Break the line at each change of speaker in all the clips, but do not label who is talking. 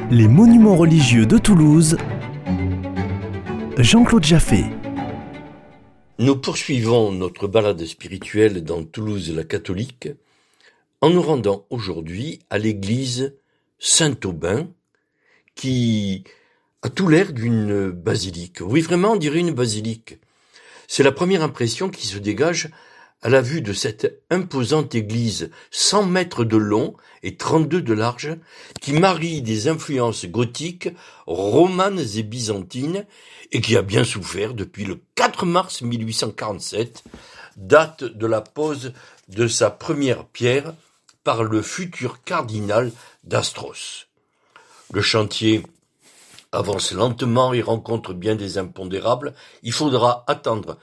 Les monuments religieux de Toulouse, Jean-Claude Jaffé.
Nous poursuivons notre balade spirituelle dans Toulouse la catholique en nous rendant aujourd'hui à l'église Saint-Aubin qui a tout l'air d'une basilique. Oui, vraiment, on dirait une basilique. C'est la première impression qui se dégage à la vue de cette imposante église 100 mètres de long et 32 de large qui marie des influences gothiques, romanes et byzantines et qui a bien souffert depuis le 4 mars 1847, date de la pose de sa première pierre par le futur cardinal d'Astros. Le chantier avance lentement et rencontre bien des impondérables. Il faudra attendre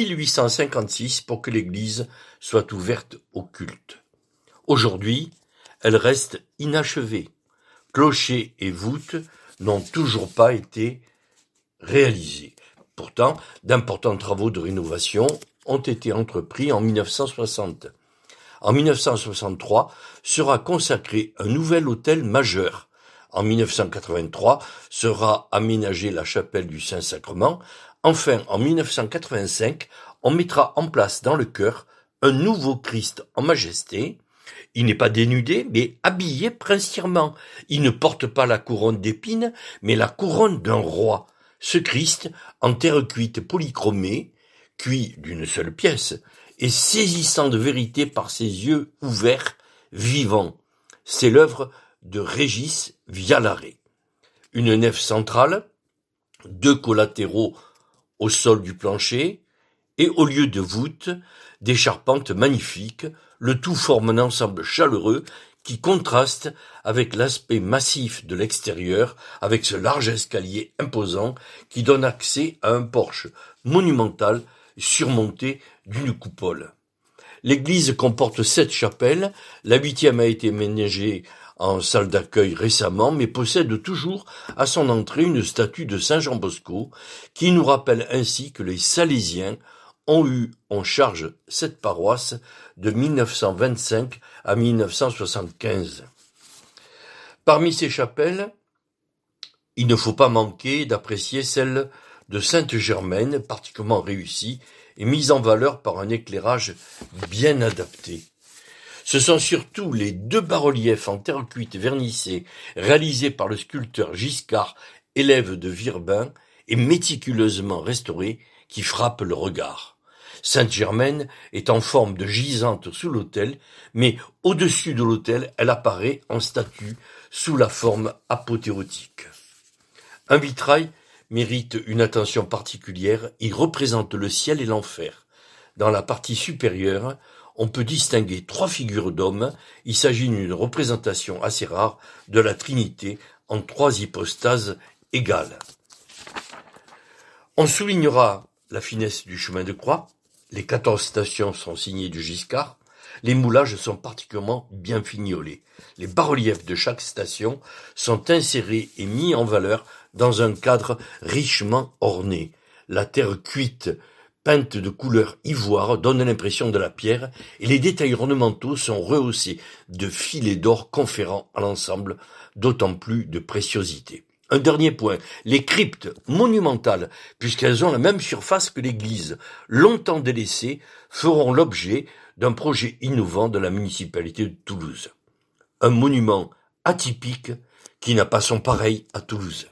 1856 pour que l'église soit ouverte au culte. Aujourd'hui, elle reste inachevée. Clocher et voûte n'ont toujours pas été réalisés. Pourtant, d'importants travaux de rénovation ont été entrepris en 1960. En 1963 sera consacré un nouvel autel majeur. En 1983 sera aménagée la chapelle du Saint-Sacrement. Enfin, en 1985, on mettra en place dans le chœur un nouveau Christ en majesté. Il n'est pas dénudé, mais habillé princièrement. Il ne porte pas la couronne d'épines, mais la couronne d'un roi. Ce Christ, en terre cuite polychromée, cuit d'une seule pièce, et saisissant de vérité par ses yeux ouverts, vivants. C'est l'œuvre de Régis Viallaré. Une nef centrale, 2 collatéraux au sol du plancher, et au lieu de voûte, des charpentes magnifiques, le tout forme un ensemble chaleureux qui contraste avec l'aspect massif de l'extérieur, avec ce large escalier imposant qui donne accès à un porche monumental surmonté d'une coupole. L'église comporte 7 chapelles, la 8e a été aménagée en salle d'accueil récemment, mais possède toujours à son entrée une statue de Saint Jean Bosco, qui nous rappelle ainsi que les Salésiens ont eu en charge cette paroisse de 1925 à 1975. Parmi ces chapelles, il ne faut pas manquer d'apprécier celle de Sainte-Germaine, particulièrement réussie et mise en valeur par un éclairage bien adapté. Ce sont surtout les 2 bas-reliefs en terre cuite vernissée réalisés par le sculpteur Giscard, élève de Virbin, et méticuleusement restaurés qui frappent le regard. Sainte-Germaine est en forme de gisante sous l'autel, mais au-dessus de l'autel, elle apparaît en statue sous la forme apothéotique. Un vitrail mérite une attention particulière, il représente le ciel et l'enfer. Dans la partie supérieure, on peut distinguer 3 figures d'hommes. Il s'agit d'une représentation assez rare de la Trinité en 3 hypostases égales. On soulignera la finesse du chemin de croix. Les 14 stations sont signées du Giscard. Les moulages sont particulièrement bien fignolés. Les bas-reliefs de chaque station sont insérés et mis en valeur dans un cadre richement orné. La terre cuite peinte de couleur ivoire donne l'impression de la pierre et les détails ornementaux sont rehaussés de filets d'or conférant à l'ensemble d'autant plus de préciosité. Un dernier point, les cryptes monumentales, puisqu'elles ont la même surface que l'église, longtemps délaissées, feront l'objet d'un projet innovant de la municipalité de Toulouse. Un monument atypique qui n'a pas son pareil à Toulouse.